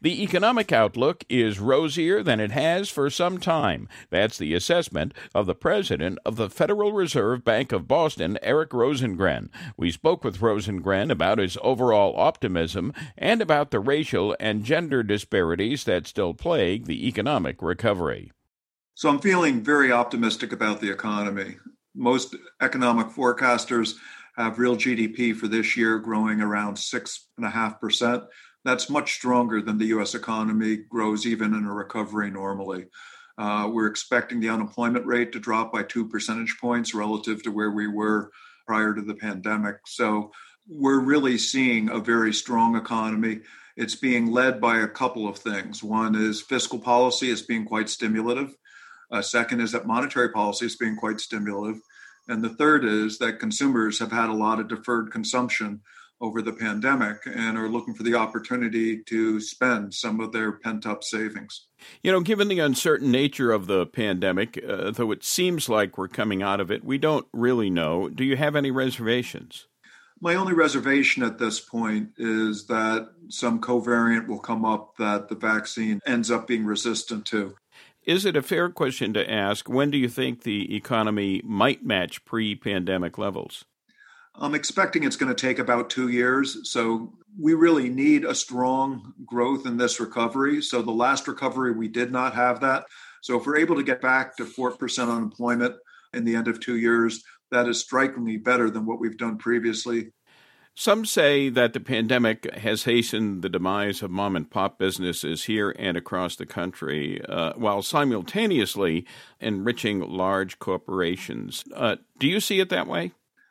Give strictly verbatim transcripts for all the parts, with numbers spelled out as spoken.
The economic outlook is rosier than it has for some time. That's the assessment of the president of the Federal Reserve Bank of Boston, Eric Rosengren. We spoke with Rosengren about his overall optimism and about the racial and gender disparities that still plague the economic recovery. So I'm feeling very optimistic about the economy. Most economic forecasters have real G D P for this year growing around six point five percent. That's much stronger than the U S economy grows even in a recovery normally. Uh, we're expecting the unemployment rate to drop by two percentage points relative to where we were prior to the pandemic. So we're really seeing a very strong economy. It's being led by a couple of things. One is fiscal policy is being quite stimulative. Uh, second is that monetary policy is being quite stimulative. And the third is that consumers have had a lot of deferred consumption over the pandemic and are looking for the opportunity to spend some of their pent-up savings. You know, given the uncertain nature of the pandemic, uh, though it seems like we're coming out of it, we don't really know. Do you have any reservations? My only reservation at this point is that some covariant will come up that the vaccine ends up being resistant to. Is it a fair question to ask, when do you think the economy might match pre-pandemic levels? I'm expecting it's going to take about two years. So we really need a strong growth in this recovery. So the last recovery, we did not have that. So if we're able to get back to four percent unemployment in the end of two years, that is strikingly better than what we've done previously. Some say that the pandemic has hastened the demise of mom and pop businesses here and across the country, uh, while simultaneously enriching large corporations. Uh, do you see it that way?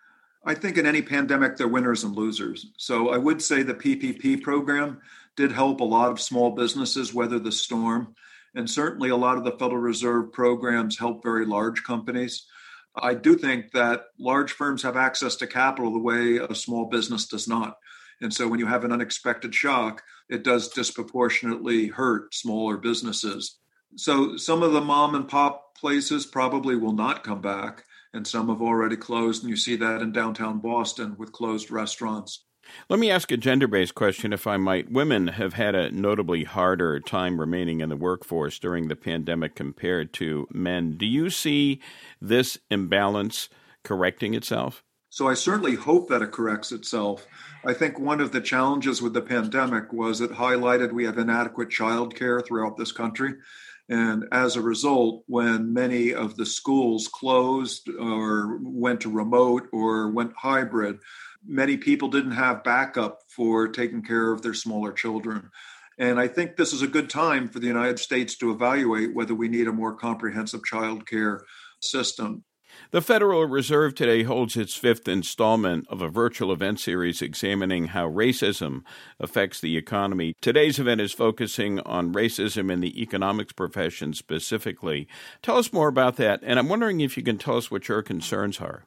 I think in any pandemic, there are winners and losers. So I would say the P P P program did help a lot of small businesses weather the storm. And certainly a lot of the Federal Reserve programs help very large companies. I do think that large firms have access to capital the way a small business does not. And so when you have an unexpected shock, it does disproportionately hurt smaller businesses. So some of the mom and pop places probably will not come back, and some have already closed. And you see that in downtown Boston with closed restaurants. Let me ask a gender-based question, if I might. Women have had a notably harder time remaining in the workforce during the pandemic compared to men. Do you see this imbalance correcting itself? So I certainly hope that it corrects itself. I think one of the challenges with the pandemic was it highlighted we have inadequate childcare throughout this country. And as a result, when many of the schools closed or went to remote or went hybrid, many people didn't have backup for taking care of their smaller children. And I think this is a good time for the United States to evaluate whether we need a more comprehensive child care system. The Federal Reserve today holds its fifth installment of a virtual event series examining how racism affects the economy. Today's event is focusing on racism in the economics profession specifically. Tell us more about that, and I'm wondering if you can tell us what your concerns are.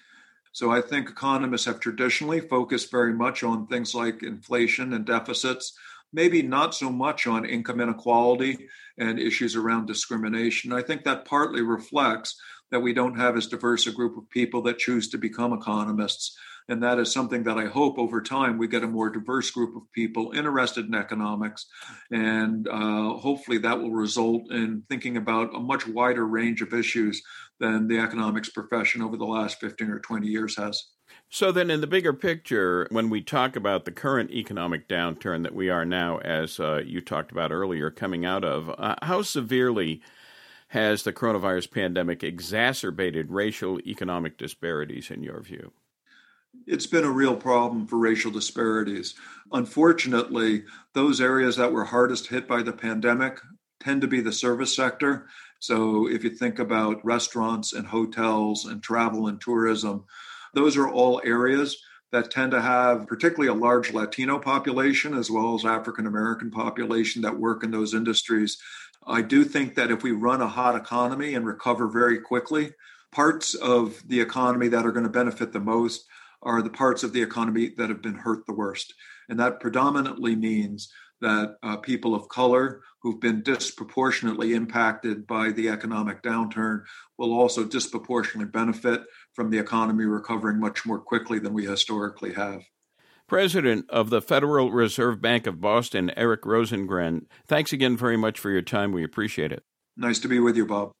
So I think economists have traditionally focused very much on things like inflation and deficits, maybe not so much on income inequality and issues around discrimination. I think that partly reflects that we don't have as diverse a group of people that choose to become economists. And that is something that I hope over time we get a more diverse group of people interested in economics. And uh, hopefully that will result in thinking about a much wider range of issues than the economics profession over the last fifteen or twenty years has. So then in the bigger picture, when we talk about the current economic downturn that we are now, as uh, you talked about earlier, coming out of, uh, how severely has the coronavirus pandemic exacerbated racial economic disparities in your view? It's been a real problem for racial disparities. Unfortunately, those areas that were hardest hit by the pandemic tend to be the service sector. So if you think about restaurants and hotels and travel and tourism, those are all areas that tend to have particularly a large Latino population as well as African American population that work in those industries. I do think that if we run a hot economy and recover very quickly, parts of the economy that are going to benefit the most are the parts of the economy that have been hurt the worst. And that predominantly means that uh, people of color who've been disproportionately impacted by the economic downturn will also disproportionately benefit from the economy recovering much more quickly than we historically have. President of the Federal Reserve Bank of Boston, Eric Rosengren, thanks again very much for your time. We appreciate it. Nice to be with you, Bob.